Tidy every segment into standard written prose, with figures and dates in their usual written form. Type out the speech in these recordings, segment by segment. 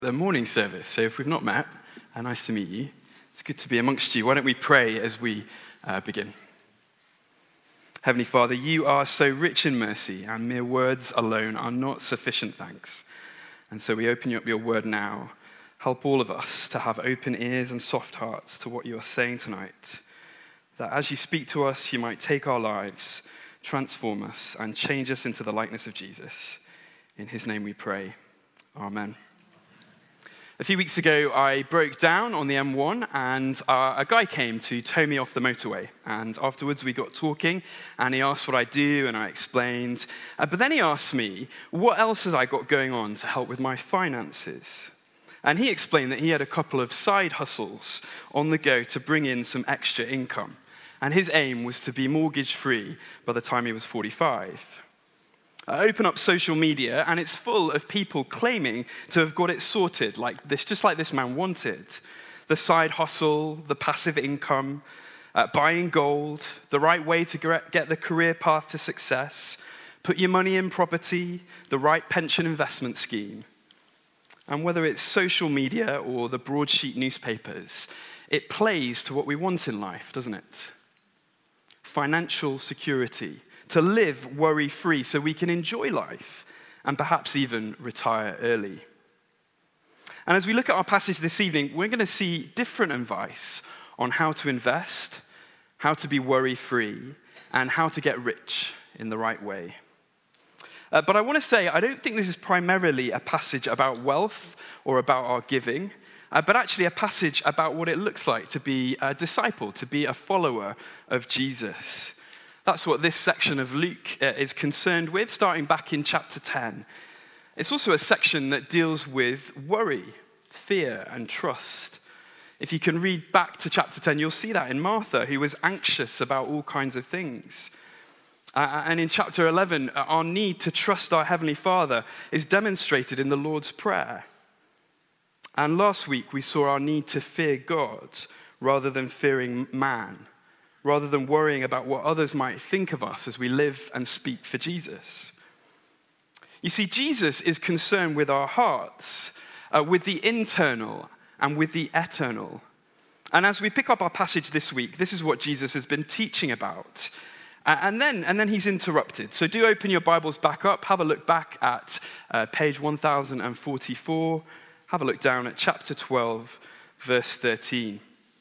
The morning service. So if we've not met, nice to meet you. It's good to be amongst you. Why don't we pray as we begin? Heavenly Father, you are so rich in mercy, and mere words alone are not sufficient thanks. And so we open up your word now. Help all of us to have open ears and soft hearts to what you are saying tonight. That as you speak to us, you might take our lives, transform us, and change us into the likeness of Jesus. In his name we pray. Amen. A few weeks ago, I broke down on the M1 and a guy came to tow me off the motorway. And afterwards, we got talking and he asked what I do and I explained. But then he asked me, what else has I got going on to help with my finances? And he explained that he had a couple of side hustles on the go to bring in some extra income. And his aim was to be mortgage-free by the time he was 45. I open up social media and it's full of people claiming to have got it sorted like this, just like this man wanted. The side hustle, the passive income, buying gold, the right way to get the career path to success, put your money in property, the right pension investment scheme. And whether it's social media or the broadsheet newspapers, it plays to what we want in life, doesn't it? Financial security, to live worry-free so we can enjoy life and perhaps even retire early. And as we look at our passage this evening, we're going to see different advice on how to invest, how to be worry-free, and how to get rich in the right way. But I want to say, I don't think this is primarily a passage about wealth or about our giving, but actually a passage about what it looks like to be a disciple, to be a follower of Jesus. That's what this section of Luke is concerned with, starting back in chapter 10. It's also a section that deals with worry, fear, and trust. If you can read back to chapter 10, you'll see that in Martha, who was anxious about all kinds of things. And in chapter 11, our need to trust our Heavenly Father is demonstrated in the Lord's Prayer. And last week, we saw our need to fear God rather than fearing man, rather than worrying about what others might think of us as we live and speak for Jesus. You see, Jesus is concerned with our hearts, with the internal and with the eternal. And as we pick up our passage this week, this is what Jesus has been teaching about. And then he's interrupted. So do open your Bibles back up, have a look back at page 1044, have a look down at chapter 12, verse 13.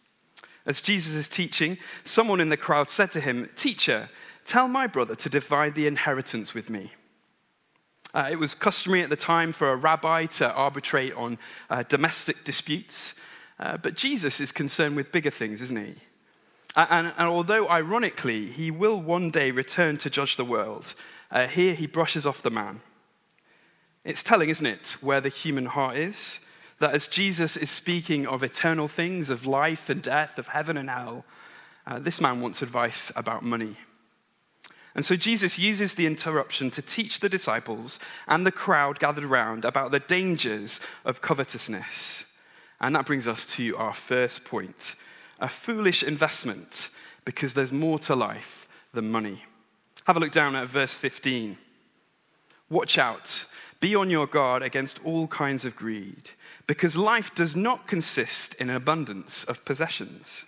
As Jesus is teaching, someone in the crowd said to him, "Teacher, tell my brother to divide the inheritance with me." It was customary at the time for a rabbi to arbitrate on domestic disputes, but Jesus is concerned with bigger things, isn't he? And although ironically, he will one day return to judge the world, here he brushes off the man. It's telling, isn't it, where the human heart is? That as Jesus is speaking of eternal things, of life and death, of heaven and hell, this man wants advice about money. And so Jesus uses the interruption to teach the disciples and the crowd gathered around about the dangers of covetousness. And that brings us to our first point, a foolish investment, because there's more to life than money. Have a look down at verse 15. Watch out, be on your guard against all kinds of greed, because life does not consist in an abundance of possessions.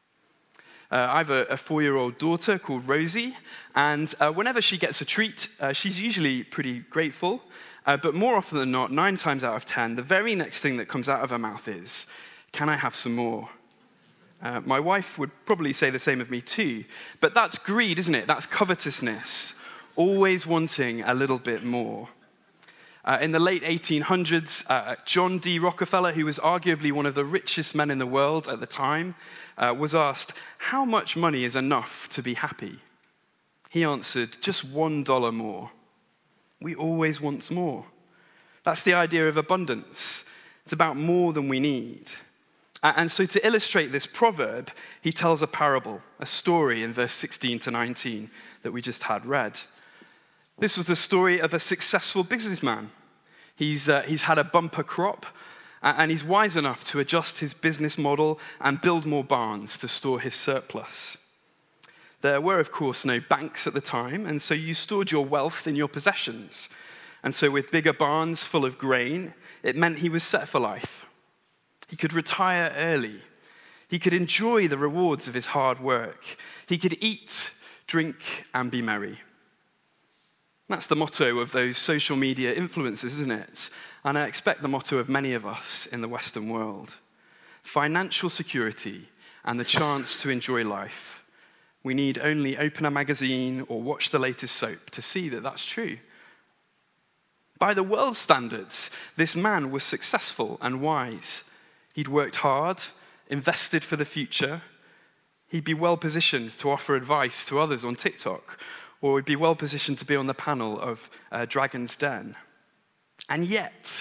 I have a 4-year-old daughter called Rosie, and whenever she gets a treat, she's usually pretty grateful, but more often than not, 9 times out of 10, the very next thing that comes out of her mouth is, "Can I have some more?" My wife would probably say the same of me too, but that's greed, isn't it? That's covetousness, always wanting a little bit more. In the late 1800s, John D. Rockefeller, who was arguably one of the richest men in the world at the time, was asked, "How much money is enough to be happy?" He answered, "Just $1 more." We always want more. That's the idea of abundance. It's about more than we need. And so to illustrate this proverb, he tells a parable, a story in verse 16 to 19 that we just had read. This was the story of a successful businessman. He's had a bumper crop, and he's wise enough to adjust his business model and build more barns to store his surplus. There were, of course, no banks at the time, and so you stored your wealth in your possessions. And so with bigger barns full of grain, it meant he was set for life. He could retire early. He could enjoy the rewards of his hard work. He could eat, drink, and be merry. That's the motto of those social media influencers, isn't it? And I expect the motto of many of us in the Western world. Financial security and the chance to enjoy life. We need only open a magazine or watch the latest soap to see that that's true. By the world's standards, this man was successful and wise. He'd worked hard, invested for the future. He'd be well positioned to offer advice to others on TikTok, or he'd be well positioned to be on the panel of Dragon's Den. And yet,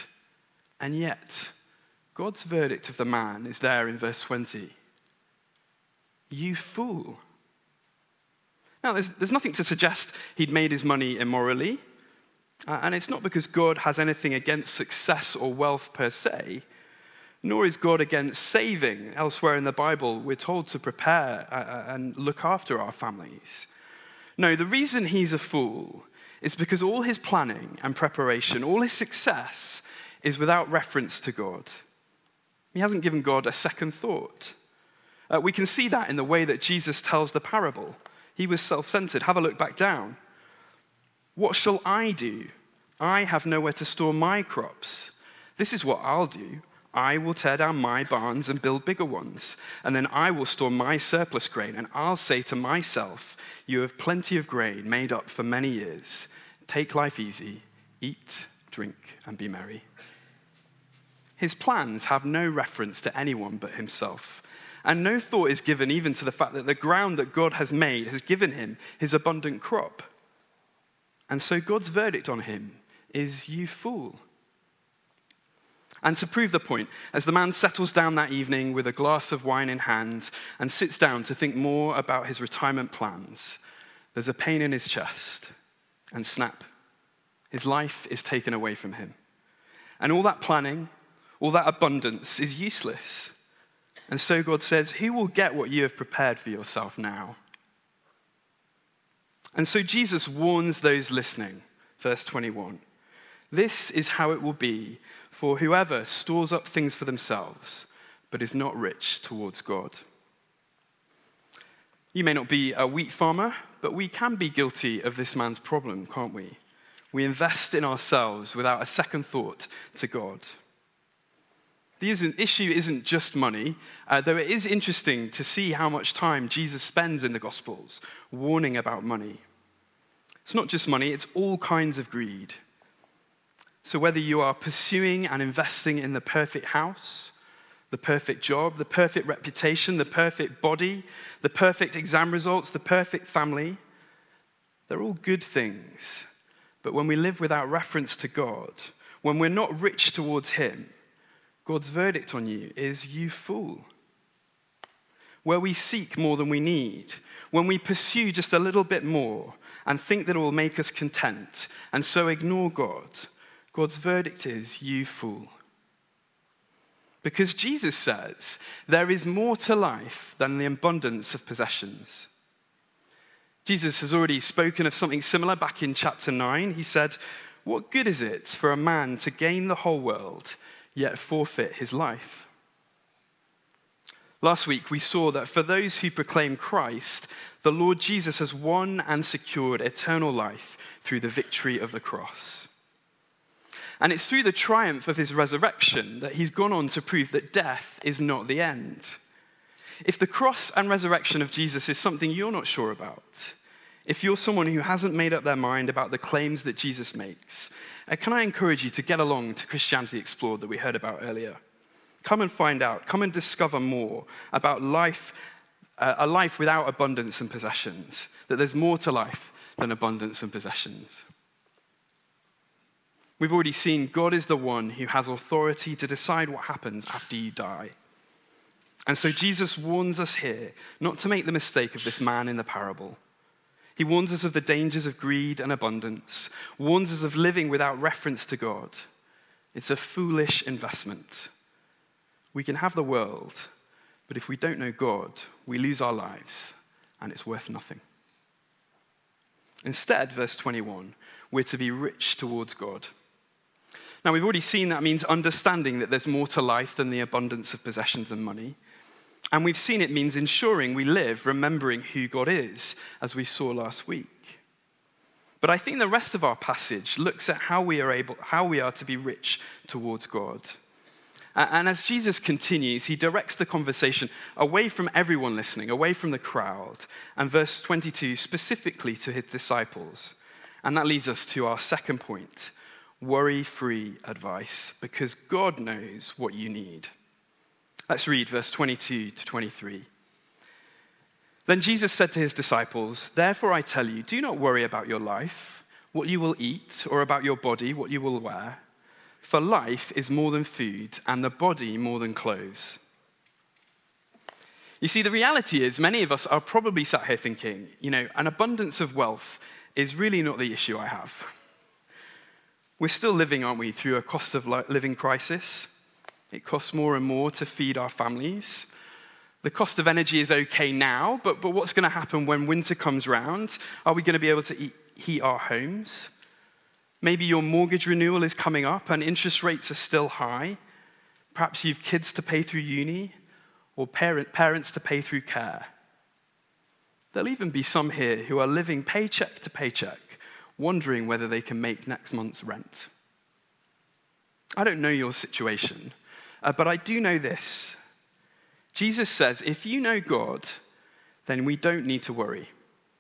God's verdict of the man is there in verse 20. You fool. Now, there's nothing to suggest he'd made his money immorally. And it's not because God has anything against success or wealth per se, nor is God against saving. Elsewhere in the Bible, we're told to prepare and look after our families. No, the reason he's a fool is because all his planning and preparation, all his success is without reference to God. He hasn't given God a second thought. We can see that in the way that Jesus tells the parable. He was self-centered. Have a look back down. What shall I do? I have nowhere to store my crops. This is what I'll do. I will tear down my barns and build bigger ones. And then I will store my surplus grain. And I'll say to myself, you have plenty of grain made up for many years. Take life easy. Eat, drink, and be merry. His plans have no reference to anyone but himself. And no thought is given even to the fact that the ground that God has made has given him his abundant crop. And so God's verdict on him is, you fool. And to prove the point, as the man settles down that evening with a glass of wine in hand and sits down to think more about his retirement plans, there's a pain in his chest, and snap, his life is taken away from him. And all that planning, all that abundance is useless. And so God says, who will get what you have prepared for yourself now? And so Jesus warns those listening, verse 21. This is how it will be for whoever stores up things for themselves, but is not rich towards God. You may not be a wheat farmer, but we can be guilty of this man's problem, can't we? We invest in ourselves without a second thought to God. The issue isn't just money, though it is interesting to see how much time Jesus spends in the Gospels warning about money. It's not just money, it's all kinds of greed. So whether you are pursuing and investing in the perfect house, the perfect job, the perfect reputation, the perfect body, the perfect exam results, the perfect family, they're all good things. But when we live without reference to God, when we're not rich towards him, God's verdict on you is, you fool. Where we seek more than we need, when we pursue just a little bit more and think that it will make us content and so ignore God, God's verdict is, you fool. Because Jesus says there is more to life than the abundance of possessions. Jesus has already spoken of something similar back in chapter 9. He said, what good is it for a man to gain the whole world yet forfeit his life? Last week, we saw that for those who proclaim Christ, the Lord Jesus has won and secured eternal life through the victory of the cross. And it's through the triumph of his resurrection that he's gone on to prove that death is not the end. If the cross and resurrection of Jesus is something you're not sure about, if you're someone who hasn't made up their mind about the claims that Jesus makes, can I encourage you to get along to Christianity Explored that we heard about earlier? Come and find out. Come and discover more about life, a life without abundance and possessions, that there's more to life than abundance and possessions. We've already seen God is the one who has authority to decide what happens after you die. And so Jesus warns us here not to make the mistake of this man in the parable. He warns us of the dangers of greed and abundance, warns us of living without reference to God. It's a foolish investment. We can have the world, but if we don't know God, we lose our lives, and it's worth nothing. Instead, verse 21, we're to be rich towards God. Now, we've already seen that means understanding that there's more to life than the abundance of possessions and money. And we've seen it means ensuring we live remembering who God is, as we saw last week. But I think the rest of our passage looks at how we are to be rich towards God. And as Jesus continues, he directs the conversation away from everyone listening, away from the crowd, and verse 22 specifically to his disciples. And that leads us to our second point, worry-free advice, because God knows what you need. Let's read verse 22 to 23. Then Jesus said to his disciples, "Therefore I tell you, do not worry about your life, what you will eat, or about your body, what you will wear. For life is more than food, and the body more than clothes." You see, the reality is many of us are probably sat here thinking, an abundance of wealth is really not the issue I have. We're still living, aren't we, through a cost of living crisis. It costs more and more to feed our families. The cost of energy is okay now, but what's going to happen when winter comes round? Are we going to be able to heat our homes? Maybe your mortgage renewal is coming up and interest rates are still high. Perhaps you've kids to pay through uni or parents to pay through care. There'll even be some here who are living paycheck to paycheck, wondering whether they can make next month's rent. I don't know your situation, but I do know this. Jesus says, if you know God, then we don't need to worry.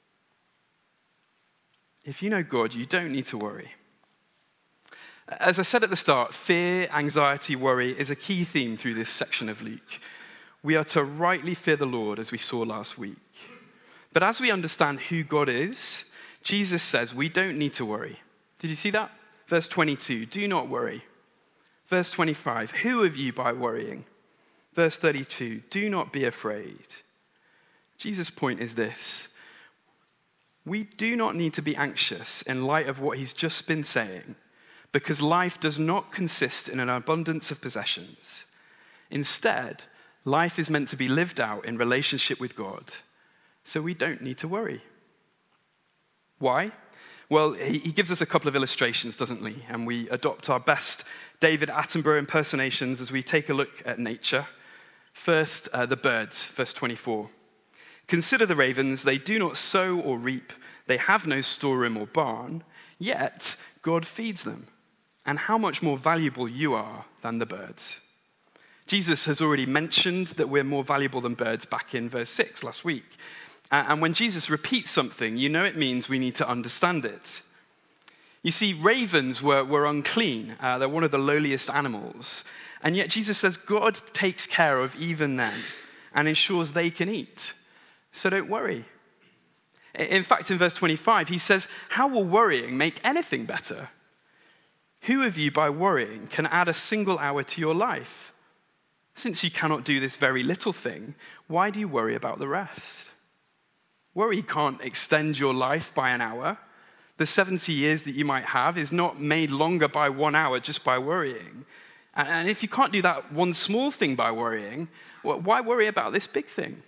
If you know God, you don't need to worry. As I said at the start, fear, anxiety, worry is a key theme through this section of Luke. We are to rightly fear the Lord, as we saw last week. But as we understand who God is, Jesus says we don't need to worry. Did you see that? Verse 22, do not worry. Verse 25, who of you by worrying? Verse 32, do not be afraid. Jesus' point is this. We do not need to be anxious in light of what he's just been saying, because life does not consist in an abundance of possessions. Instead, life is meant to be lived out in relationship with God, so we don't need to worry. Why? Well, he gives us a couple of illustrations, doesn't he? And we adopt our best David Attenborough impersonations as we take a look at nature. First, the birds, verse 24. Consider the ravens, they do not sow or reap, they have no storeroom or barn, yet God feeds them. And how much more valuable you are than the birds. Jesus has already mentioned that we're more valuable than birds back in verse 6 last week. And when Jesus repeats something, it means we need to understand it. You see, ravens were unclean. They're one of the lowliest animals. And yet Jesus says God takes care of even them and ensures they can eat. So don't worry. In fact, in verse 25, he says, how will worrying make anything better? Who of you by worrying can add a single hour to your life? Since you cannot do this very little thing, why do you worry about the rest? Worry can't extend your life by an hour. The 70 years that you might have is not made longer by 1 hour just by worrying. And if you can't do that one small thing by worrying, well, why worry about this big thing?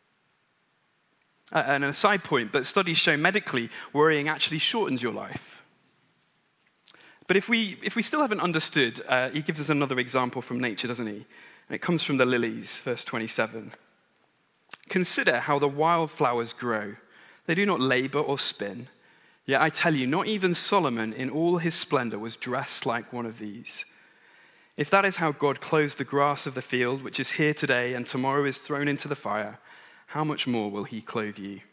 And a side point, but studies show medically worrying actually shortens your life. But if we still haven't understood, he gives us another example from nature, doesn't he? And it comes from the lilies, verse 27. Consider how the wildflowers grow. They do not labor or spin. Yet I tell you, not even Solomon in all his splendor was dressed like one of these. If that is how God clothes the grass of the field, which is here today and tomorrow is thrown into the fire, how much more will he clothe you?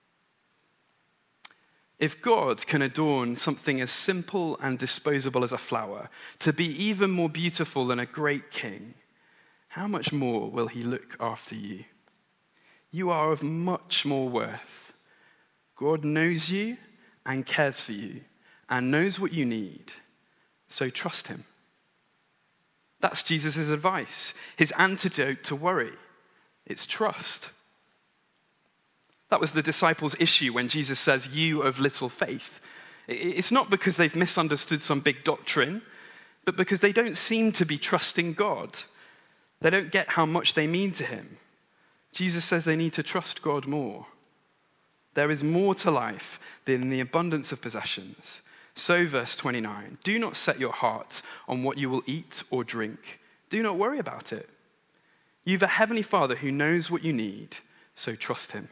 If God can adorn something as simple and disposable as a flower to be even more beautiful than a great king, how much more will he look after you? You are of much more worth. God knows you and cares for you and knows what you need, so trust him. That's Jesus' advice, his antidote to worry. It's trust. That was the disciples' issue when Jesus says, you of little faith. It's not because they've misunderstood some big doctrine, but because they don't seem to be trusting God. They don't get how much they mean to him. Jesus says they need to trust God more. There is more to life than the abundance of possessions, So, verse 29, do not set your heart on what you will eat or drink. Do not worry about it. You have a heavenly Father who knows what you need, so trust him.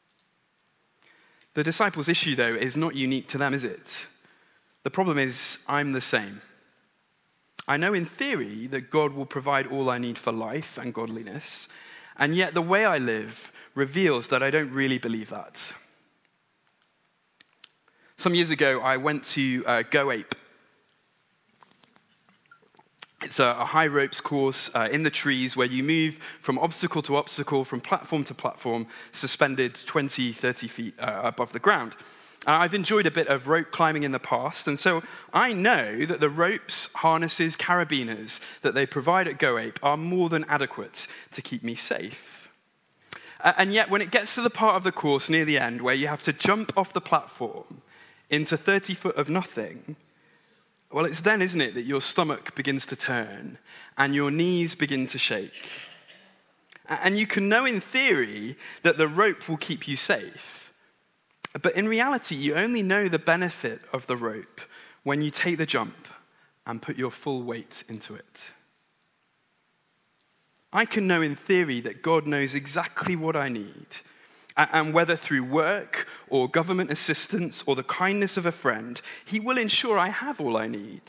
The disciples' issue, though, is not unique to them, is it? The problem is, I'm the same. I know in theory that God will provide all I need for life and godliness, and yet the way I live reveals that I don't really believe that. Some years ago, I went to Go Ape. It's a high ropes course in the trees where you move from obstacle to obstacle, from platform to platform, suspended 20, 30 feet above the ground. I've enjoyed a bit of rope climbing in the past, and so I know that the ropes, harnesses, carabiners that they provide at Go Ape are more than adequate to keep me safe. And yet, when it gets to the part of the course near the end where you have to jump off the platform into 30 foot of nothing, well, it's then, isn't it, that your stomach begins to turn and your knees begin to shake. And you can know in theory that the rope will keep you safe. But in reality, you only know the benefit of the rope when you take the jump and put your full weight into it. I can know in theory that God knows exactly what I need, and whether through work or government assistance or the kindness of a friend, he will ensure I have all I need.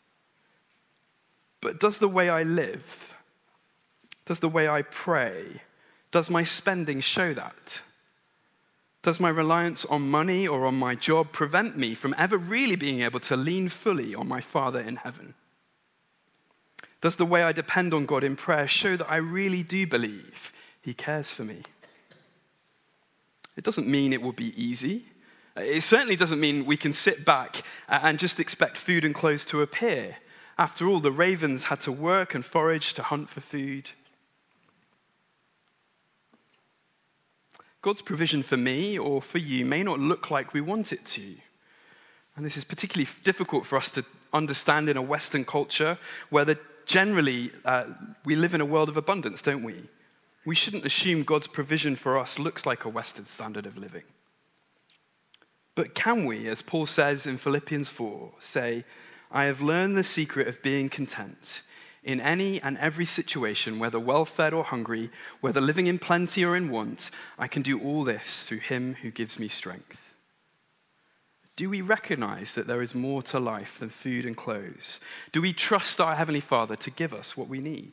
But does the way I live, does the way I pray, does my spending show that? Does my reliance on money or on my job prevent me from ever really being able to lean fully on my Father in heaven? Does the way I depend on God in prayer show that I really do believe he cares for me? It doesn't mean it will be easy. It certainly doesn't mean we can sit back and just expect food and clothes to appear. After all, the ravens had to work and forage to hunt for food. God's provision for me or for you may not look like we want it to. And this is particularly difficult for us to understand in a Western culture where generally we live in a world of abundance, don't we? We shouldn't assume God's provision for us looks like a Western standard of living. But can we, as Paul says in Philippians 4, say, I have learned the secret of being content in any and every situation, whether well-fed or hungry, whether living in plenty or in want, I can do all this through him who gives me strength. Do we recognize that there is more to life than food and clothes? Do we trust our Heavenly Father to give us what we need?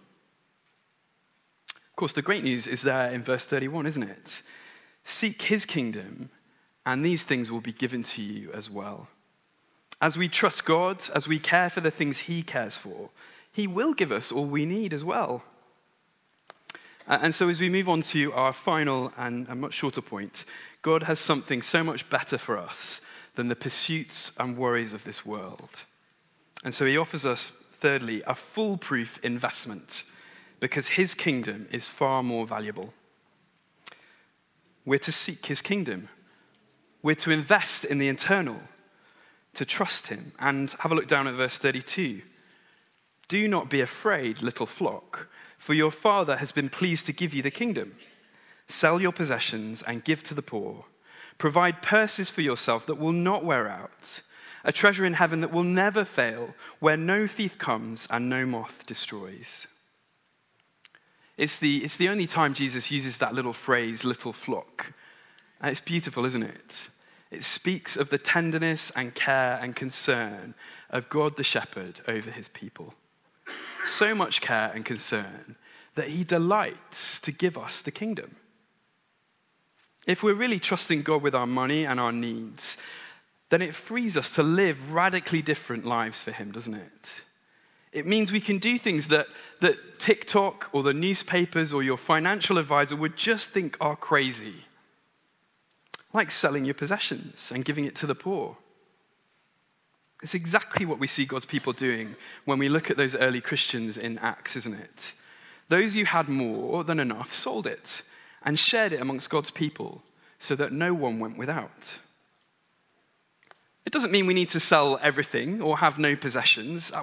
Of course, the great news is there in verse 31, isn't it? Seek his kingdom, and these things will be given to you as well. As we trust God, as we care for the things he cares for, he will give us all we need as well. And so as we move on to our final and a much shorter point, God has something so much better for us than the pursuits and worries of this world. And so he offers us, thirdly, a foolproof investment, because his kingdom is far more valuable. We're to seek his kingdom. We're to invest in the eternal, to trust him. And have a look down at verse 32. Do not be afraid, little flock, for your Father has been pleased to give you the kingdom. Sell your possessions and give to the poor. Provide purses for yourself that will not wear out, a treasure in heaven that will never fail, where no thief comes and no moth destroys. It's the only time Jesus uses that little phrase, little flock. And it's beautiful, isn't it? It speaks of the tenderness and care and concern of God the shepherd over his people. So much care and concern that he delights to give us the kingdom. If we're really trusting God with our money and our needs, then it frees us to live radically different lives for him, doesn't it? It means we can do things that TikTok or the newspapers or your financial advisor would just think are crazy. Like selling your possessions and giving it to the poor. It's exactly what we see God's people doing when we look at those early Christians in Acts, isn't it? Those who had more than enough sold it and shared it amongst God's people so that no one went without. It doesn't mean we need to sell everything or have no possessions. That would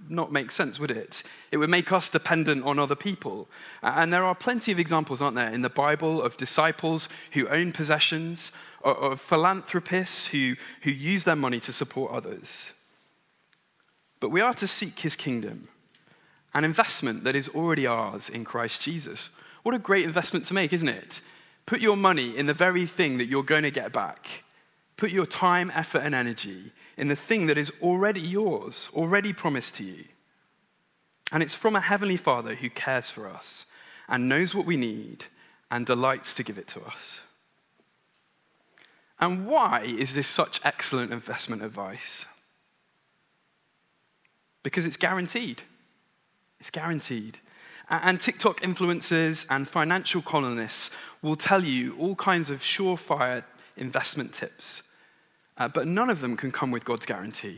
not make sense, would it? It would make us dependent on other people. And there are plenty of examples, aren't there, in the Bible of disciples who own possessions, or of philanthropists who use their money to support others. But we are to seek his kingdom, an investment that is already ours in Christ Jesus. What a great investment to make, isn't it? Put your money in the very thing that you're going to get back. Put your time, effort, and energy in the thing that is already yours, already promised to you. And it's from a heavenly Father who cares for us and knows what we need and delights to give it to us. And why is this such excellent investment advice? Because it's guaranteed. It's guaranteed. And TikTok influencers and financial columnists will tell you all kinds of surefire investment tips, but none of them can come with God's guarantee.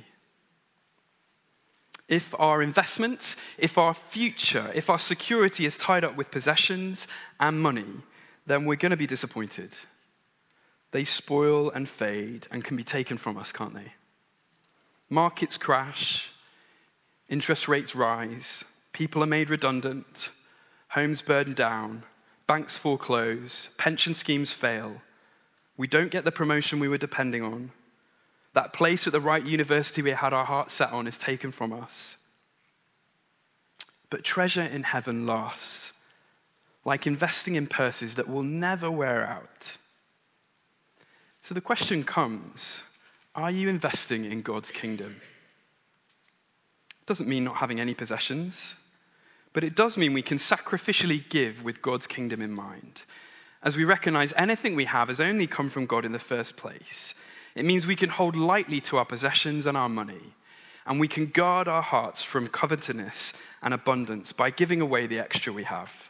If our investments, if our future, if our security is tied up with possessions and money, then we're going to be disappointed. They spoil and fade and can be taken from us, can't they? Markets crash, interest rates rise, people are made redundant, homes burn down, banks foreclose, pension schemes fail. We don't get the promotion we were depending on. That place at the right university we had our heart set on is taken from us. But treasure in heaven lasts, like investing in purses that will never wear out. So the question comes, are you investing in God's kingdom? It doesn't mean not having any possessions, but it does mean we can sacrificially give with God's kingdom in mind, as we recognize anything we have has only come from God in the first place. It means we can hold lightly to our possessions and our money, and we can guard our hearts from covetousness and abundance by giving away the extra we have.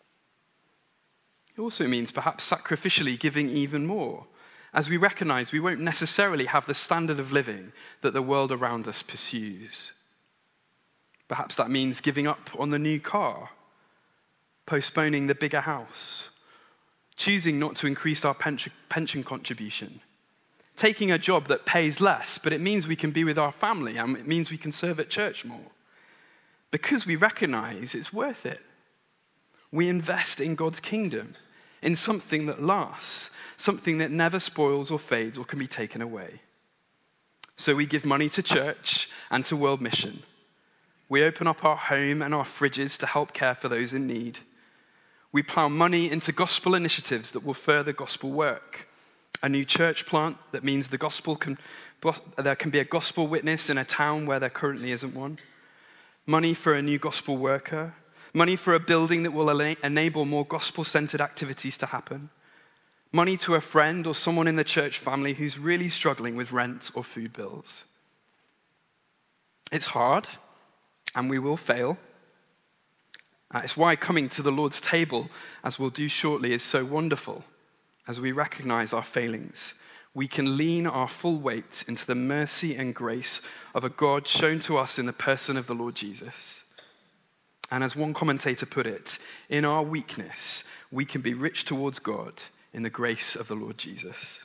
It also means perhaps sacrificially giving even more, as we recognize we won't necessarily have the standard of living that the world around us pursues. Perhaps that means giving up on the new car, postponing the bigger house, choosing not to increase our pension contribution, taking a job that pays less, but it means we can be with our family and it means we can serve at church more. Because we recognize it's worth it. We invest in God's kingdom, in something that lasts, something that never spoils or fades or can be taken away. So we give money to church and to World Mission. We open up our home and our fridges to help care for those in need. We plow money into gospel initiatives that will further gospel work. A new church plant that means there can be a gospel witness in a town where there currently isn't one. Money for a new gospel worker. Money for a building that will enable more gospel-centered activities to happen. Money to a friend or someone in the church family who's really struggling with rent or food bills. It's hard, and we will fail. It's why coming to the Lord's table, as we'll do shortly, is so wonderful. As we recognize our failings, we can lean our full weight into the mercy and grace of a God shown to us in the person of the Lord Jesus. And as one commentator put it, in our weakness, we can be rich towards God in the grace of the Lord Jesus.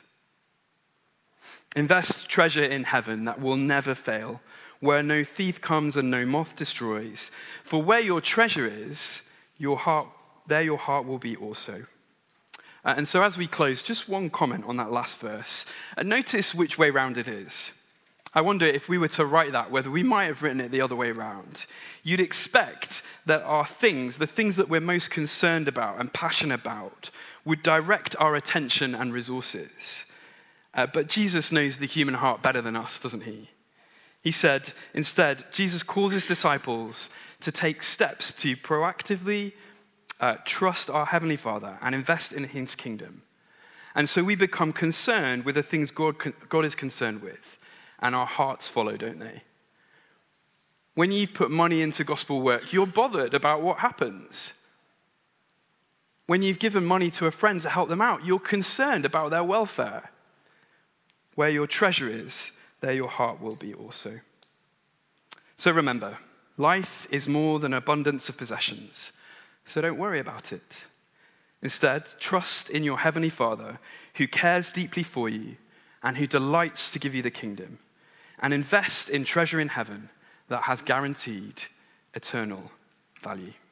Invest treasure in heaven that will never fail, where no thief comes and no moth destroys. For where your treasure is, there your heart will be also. And so as we close, just one comment on that last verse. And notice which way round it is. I wonder if we were to write that, whether we might have written it the other way round. You'd expect that our things, the things that we're most concerned about and passionate about, would direct our attention and resources. But Jesus knows the human heart better than us, doesn't he? He said, instead, Jesus calls his disciples to take steps to proactively trust our Heavenly Father and invest in his kingdom. And so we become concerned with the things God is concerned with, and our hearts follow, don't they? When you've put money into gospel work, you're bothered about what happens. When you've given money to a friend to help them out, you're concerned about their welfare. Where your treasure is, there your heart will be also. So remember, life is more than abundance of possessions. So don't worry about it. Instead, trust in your Heavenly Father who cares deeply for you and who delights to give you the kingdom. And invest in treasure in heaven that has guaranteed eternal value.